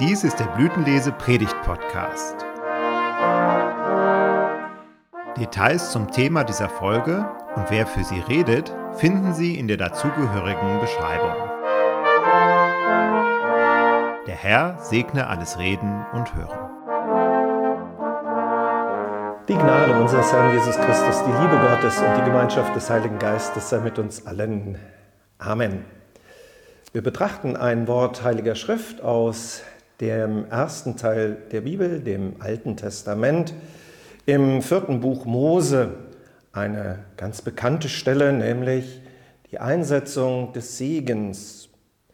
Dies ist der Blütenlese-Predigt-Podcast. Details zum Thema dieser Folge und wer für sie redet, finden Sie in der dazugehörigen Beschreibung. Der Herr segne alles Reden und Hören. Die Gnade unseres Herrn Jesus Christus, die Liebe Gottes und die Gemeinschaft des Heiligen Geistes sei mit uns allen. Amen. Wir betrachten ein Wort Heiliger Schrift aus dem ersten Teil der Bibel, dem Alten Testament, im 4. Buch Mose, eine ganz bekannte Stelle, nämlich die Einsetzung des Segens.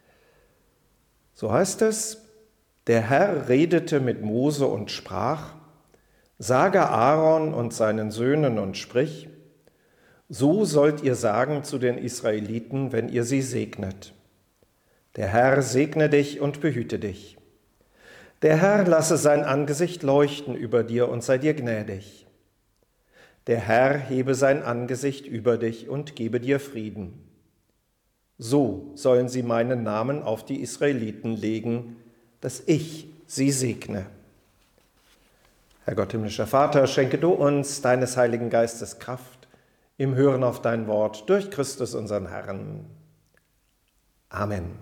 So heißt es: Der Herr redete mit Mose und sprach: Sage Aaron und seinen Söhnen und sprich: So sollt ihr sagen zu den Israeliten, wenn ihr sie segnet. Der Herr segne dich und behüte dich. Der Herr lasse sein Angesicht leuchten über dir und sei dir gnädig. Der Herr hebe sein Angesicht über dich und gebe dir Frieden. So sollen sie meinen Namen auf die Israeliten legen, dass ich sie segne. Herr Gott, himmlischer Vater, schenke du uns deines Heiligen Geistes Kraft im Hören auf dein Wort durch Christus unseren Herrn. Amen.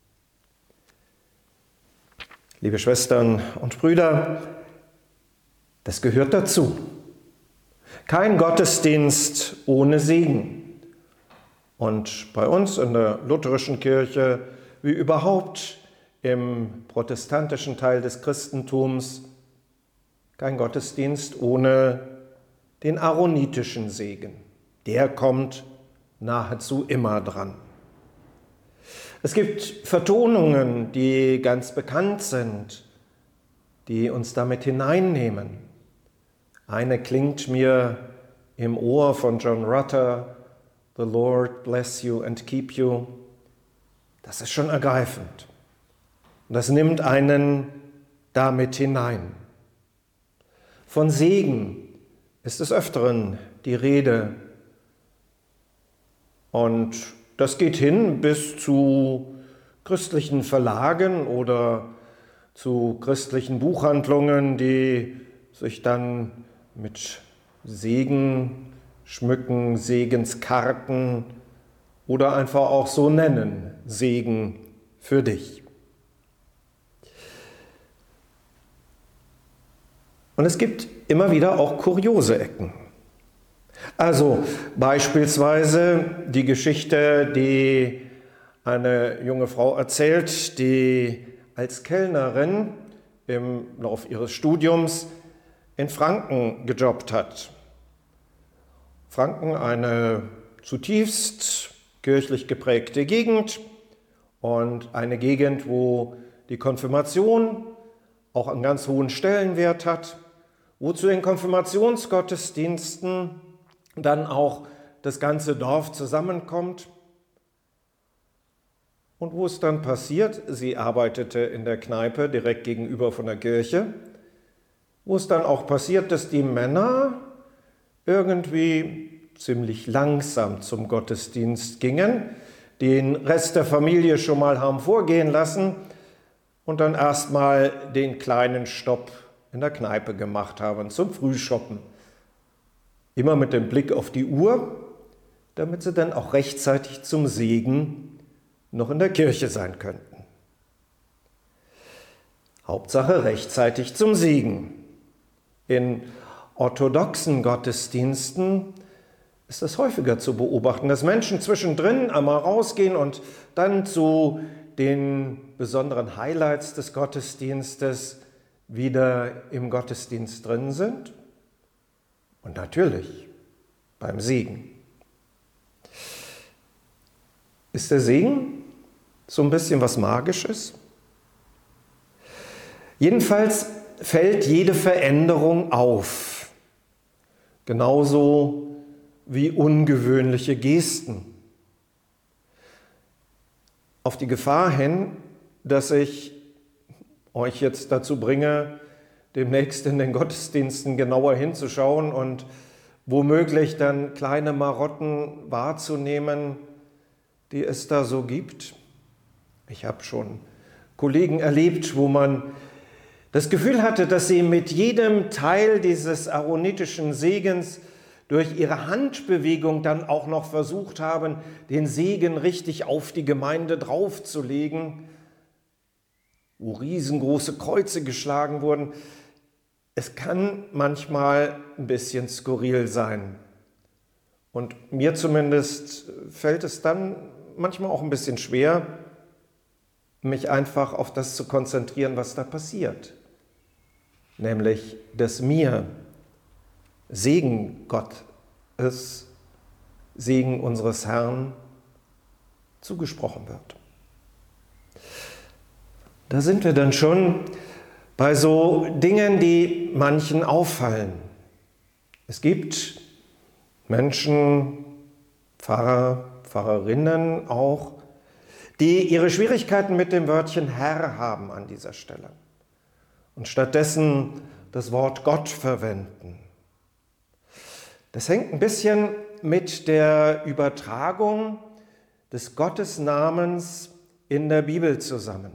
Liebe Schwestern und Brüder, das gehört dazu. Kein Gottesdienst ohne Segen. Und bei uns in der lutherischen Kirche, wie überhaupt im protestantischen Teil des Christentums, kein Gottesdienst ohne den aaronitischen Segen. Der kommt nahezu immer dran. Es gibt Vertonungen, die ganz bekannt sind, die uns damit hineinnehmen. Eine klingt mir im Ohr von John Rutter: The Lord bless you and keep you. Das ist schon ergreifend. Und das nimmt einen damit hinein. Von Segen ist des Öfteren die Rede. Und das geht hin bis zu christlichen Verlagen oder zu christlichen Buchhandlungen, die sich dann mit Segen schmücken, Segenskarten oder einfach auch so nennen: Segen für dich. Und es gibt immer wieder auch kuriose Ecken. Also beispielsweise die Geschichte, die eine junge Frau erzählt, die als Kellnerin im Lauf ihres Studiums in Franken gejobbt hat. Franken, eine zutiefst kirchlich geprägte Gegend und eine Gegend, wo die Konfirmation auch einen ganz hohen Stellenwert hat, wo zu den Konfirmationsgottesdiensten dann auch das ganze Dorf zusammenkommt. Und wo es dann passiert, sie arbeitete in der Kneipe direkt gegenüber von der Kirche, wo es dann auch passiert, dass die Männer irgendwie ziemlich langsam zum Gottesdienst gingen, den Rest der Familie schon mal haben vorgehen lassen und dann erstmal den kleinen Stopp in der Kneipe gemacht haben zum Frühschoppen. Immer mit dem Blick auf die Uhr, damit sie dann auch rechtzeitig zum Segen noch in der Kirche sein könnten. Hauptsache rechtzeitig zum Segen. In orthodoxen Gottesdiensten ist es häufiger zu beobachten, dass Menschen zwischendrin einmal rausgehen und dann zu den besonderen Highlights des Gottesdienstes wieder im Gottesdienst drin sind. Und natürlich beim Segen. Ist der Segen so ein bisschen was Magisches? Jedenfalls fällt jede Veränderung auf. Genauso wie ungewöhnliche Gesten. Auf die Gefahr hin, dass ich euch jetzt dazu bringe, demnächst in den Gottesdiensten genauer hinzuschauen und womöglich dann kleine Marotten wahrzunehmen, die es da so gibt. Ich habe schon Kollegen erlebt, wo man das Gefühl hatte, dass sie mit jedem Teil dieses aaronitischen Segens durch ihre Handbewegung dann auch noch versucht haben, den Segen richtig auf die Gemeinde draufzulegen, wo riesengroße Kreuze geschlagen wurden. Es kann manchmal ein bisschen skurril sein. Und mir zumindest fällt es dann manchmal auch ein bisschen schwer, mich einfach auf das zu konzentrieren, was da passiert. Nämlich, dass mir Segen Gottes, Segen unseres Herrn zugesprochen wird. Da sind wir dann schon bei so Dingen, die manchen auffallen. Es gibt Menschen, Pfarrer, Pfarrerinnen auch, die ihre Schwierigkeiten mit dem Wörtchen Herr haben an dieser Stelle und stattdessen das Wort Gott verwenden. Das hängt ein bisschen mit der Übertragung des Gottesnamens in der Bibel zusammen.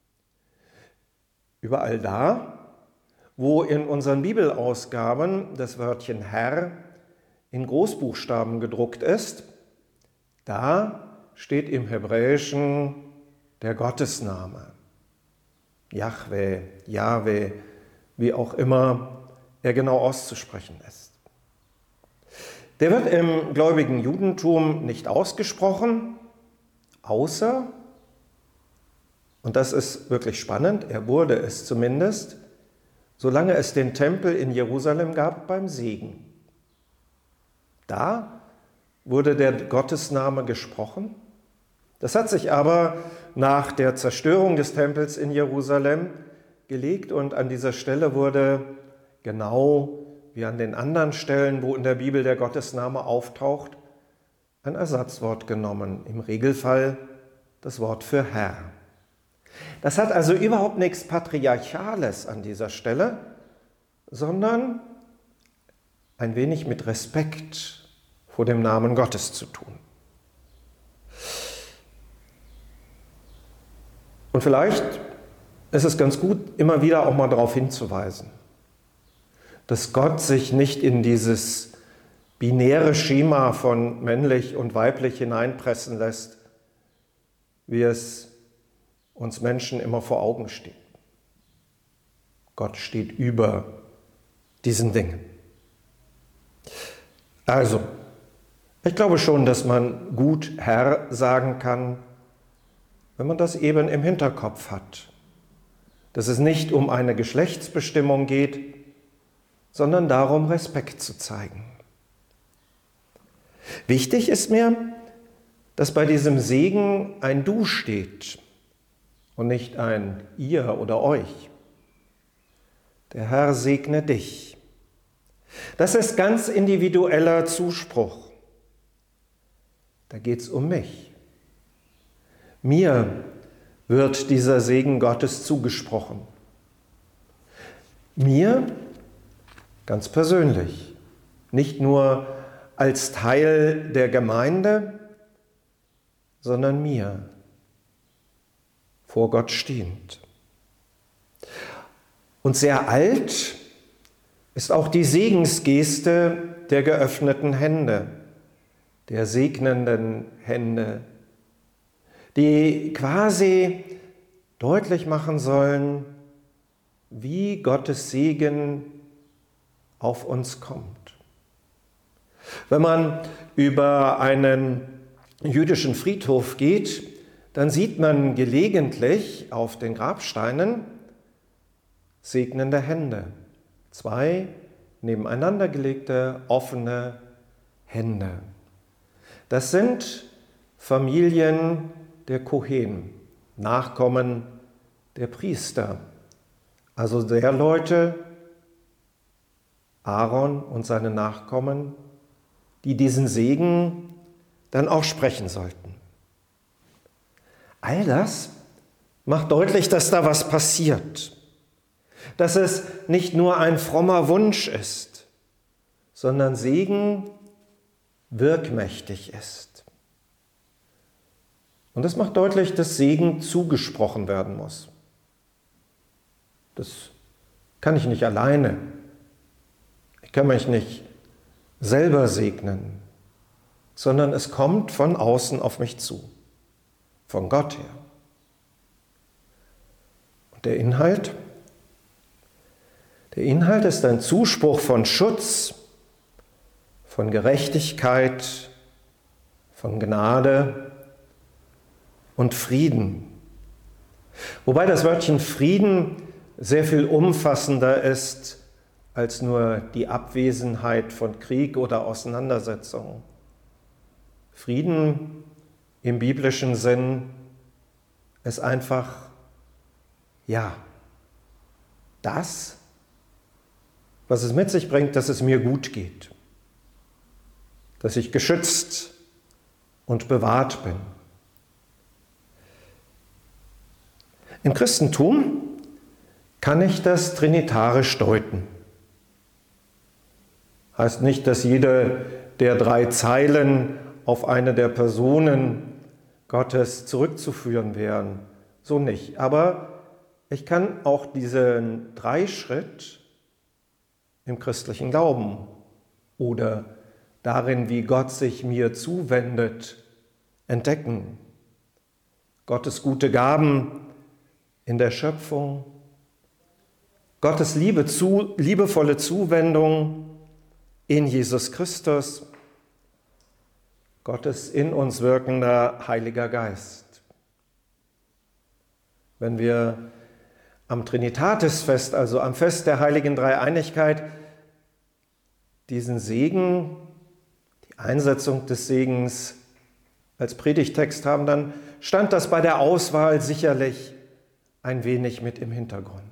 Überall da, wo in unseren Bibelausgaben das Wörtchen Herr in Großbuchstaben gedruckt ist, da steht im Hebräischen der Gottesname. Jahwe, Jahwe, wie auch immer er genau auszusprechen ist. Der wird im gläubigen Judentum nicht ausgesprochen, außer, und das ist wirklich spannend, er wurde es zumindest, solange es den Tempel in Jerusalem gab, beim Segen. Da wurde der Gottesname gesprochen. Das hat sich aber nach der Zerstörung des Tempels in Jerusalem gelegt und an dieser Stelle wurde genau wie an den anderen Stellen, wo in der Bibel der Gottesname auftaucht, ein Ersatzwort genommen, im Regelfall das Wort für Herr. Das hat also überhaupt nichts Patriarchales an dieser Stelle, sondern ein wenig mit Respekt vor dem Namen Gottes zu tun. Und vielleicht ist es ganz gut, immer wieder auch mal darauf hinzuweisen, dass Gott sich nicht in dieses binäre Schema von männlich und weiblich hineinpressen lässt, wie es uns Menschen immer vor Augen steht. Gott steht über diesen Dingen. Also, ich glaube schon, dass man gut Herr sagen kann, wenn man das eben im Hinterkopf hat, dass es nicht um eine Geschlechtsbestimmung geht, sondern darum, Respekt zu zeigen. Wichtig ist mir, dass bei diesem Segen ein Du steht und nicht ein Ihr oder Euch. Der Herr segne dich. Das ist ganz individueller Zuspruch. Da geht es um mich. Mir wird dieser Segen Gottes zugesprochen. Mir ganz persönlich, nicht nur als Teil der Gemeinde, sondern mir, vor Gott stehend. Und sehr alt ist auch die Segensgeste der geöffneten Hände, der segnenden Hände, die quasi deutlich machen sollen, wie Gottes Segen auf uns kommt. Wenn man über einen jüdischen Friedhof geht, dann sieht man gelegentlich auf den Grabsteinen segnende Hände. 2 nebeneinander gelegte, offene Hände. Das sind Familien der Kohen, Nachkommen der Priester, also der Leute, Aaron und seine Nachkommen, die diesen Segen dann auch sprechen sollten. All das macht deutlich, dass da was passiert, dass es nicht nur ein frommer Wunsch ist, sondern Segen wirkmächtig ist. Und das macht deutlich, dass Segen zugesprochen werden muss. Das kann ich nicht alleine. Ich kann mich nicht selber segnen, sondern es kommt von außen auf mich zu, von Gott her. Und der Inhalt? Der Inhalt ist ein Zuspruch von Schutz, von Gerechtigkeit, von Gnade und Frieden. Wobei das Wörtchen Frieden sehr viel umfassender ist als nur die Abwesenheit von Krieg oder Auseinandersetzung. Frieden im biblischen Sinn ist einfach, ja, das, was es mit sich bringt, dass es mir gut geht, dass ich geschützt und bewahrt bin. Im Christentum kann ich das trinitarisch deuten. Heißt nicht, dass jede der 3 Zeilen auf eine der Personen Gottes zurückzuführen wären. So nicht. Aber ich kann auch diesen 3-Schritt im christlichen Glauben oder darin, wie Gott sich mir zuwendet, entdecken. Gottes gute Gaben in der Schöpfung, Gottes liebevolle Zuwendung in Jesus Christus, Gottes in uns wirkender Heiliger Geist. Wenn wir am Trinitatisfest, also am Fest der heiligen Dreieinigkeit, diesen Segen, die Einsetzung des Segens als Predigtext haben, dann stand das bei der Auswahl sicherlich ein wenig mit im Hintergrund.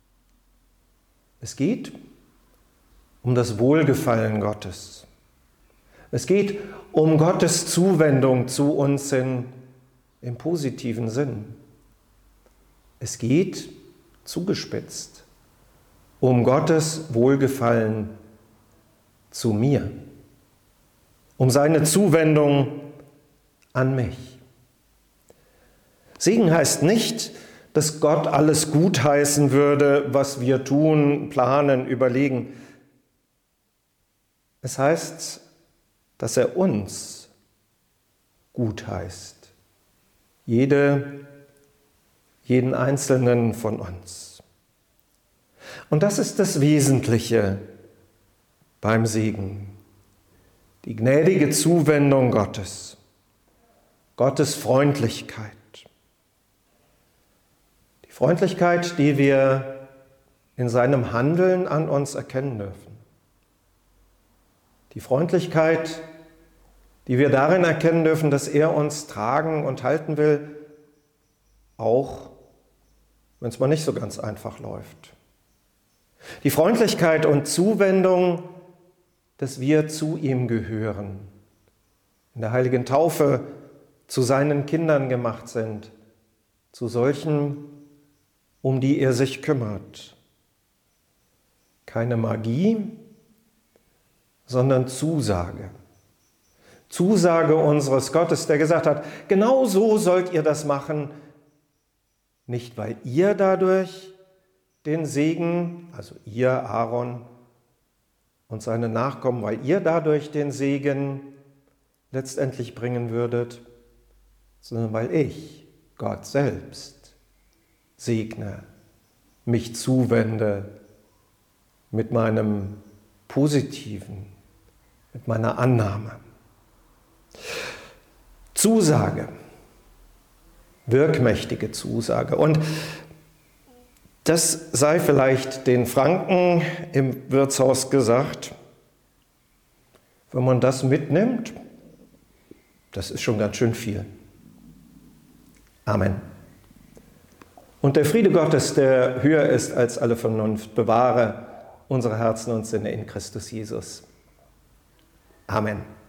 Es geht um das Wohlgefallen Gottes. Es geht um Gottes Zuwendung zu uns im positiven Sinn. Es geht, zugespitzt, um Gottes Wohlgefallen zu mir, um seine Zuwendung an mich. Segen heißt nicht, dass Gott alles gutheißen würde, was wir tun, planen, überlegen. Es heißt, dass er uns gutheißt, jeden Einzelnen von uns. Und das ist das Wesentliche beim Segen. Die gnädige Zuwendung Gottes, Gottes Freundlichkeit. Die Freundlichkeit, die wir in seinem Handeln an uns erkennen dürfen. Die Freundlichkeit, die wir darin erkennen dürfen, dass er uns tragen und halten will, auch wenn es mal nicht so ganz einfach läuft. Die Freundlichkeit und Zuwendung, dass wir zu ihm gehören, in der heiligen Taufe zu seinen Kindern gemacht sind, zu solchen, um die er sich kümmert. Keine Magie, sondern Zusage. Zusage unseres Gottes, der gesagt hat, genau so sollt ihr das machen, nicht weil ihr dadurch den Segen, also ihr, Aaron und seine Nachkommen, weil ihr dadurch den Segen letztendlich bringen würdet, sondern weil ich, Gott selbst, segne, mich zuwende mit meinem Positiven, mit meiner Annahme. Zusage, wirkmächtige Zusage. Und das sei vielleicht den Franken im Wirtshaus gesagt. Wenn man das mitnimmt, das ist schon ganz schön viel. Amen. Und der Friede Gottes, der höher ist als alle Vernunft, bewahre unsere Herzen und Sinne in Christus Jesus. Amen.